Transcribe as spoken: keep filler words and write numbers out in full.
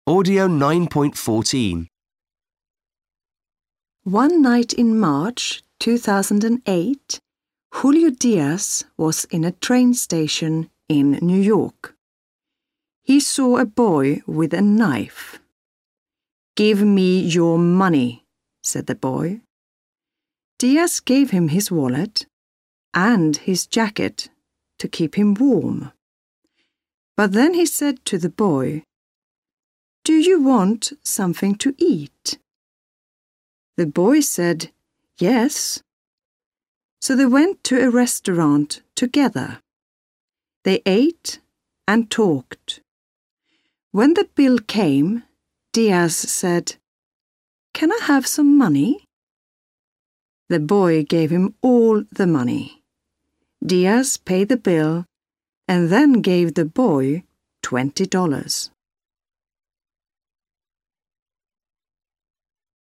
Audio nine point fourteen. One night in March two thousand eight, Julio Diaz was in a train station in New York. He saw a boy with a knife. "Give me your money," said the boy. Diaz gave him his wallet and his jacket to keep him warm. But then he said to the boy, "Do you want something to eat?" The boy said, "Yes." So they went to a restaurant together. They ate and talked. When the bill came, Diaz said, "Can I have some money?" The boy gave him all the money. Diaz paid the bill and then gave the boy twenty dollars.